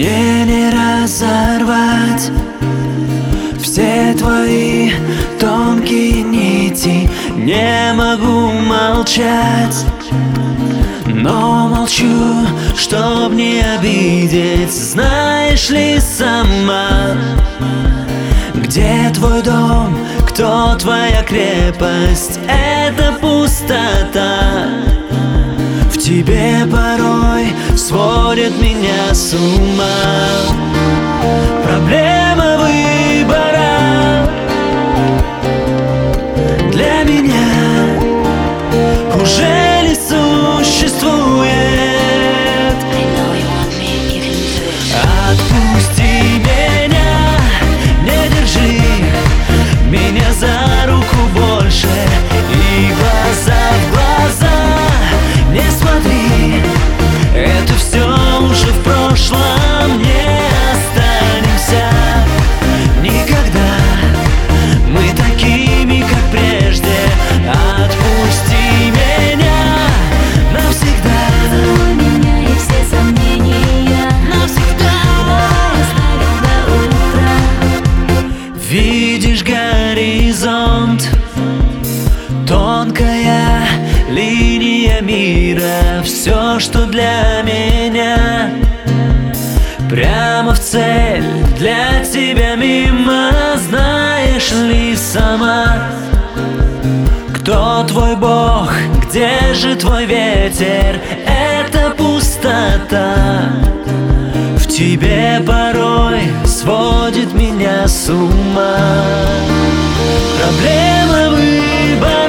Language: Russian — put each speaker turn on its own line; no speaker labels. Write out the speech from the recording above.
Мне не разорвать все твои тонкие нити. Не могу молчать, но молчу, чтоб не обидеть. Знаешь ли сама, где твой дом, кто твоя крепость? Это пустота. В тебе порой сводит меня с ума проблема выбора. Для меня уже не существует. Отпусти меня, не держи меня за руку больше, и глаза в глаза не смотри. Это все уже в прошлом, не останемся никогда мы такими, как прежде. Отпусти меня навсегда.
У меня есть все сомнения
Навсегда.
Оставил до утра.
Видишь горизонт, тонкая линия мира. Все, что для меня прямо в цель, для тебя мимо. Знаешь ли сама, кто твой Бог, где же твой ветер? Это пустота. В тебе порой сводит меня с ума проблема выбора.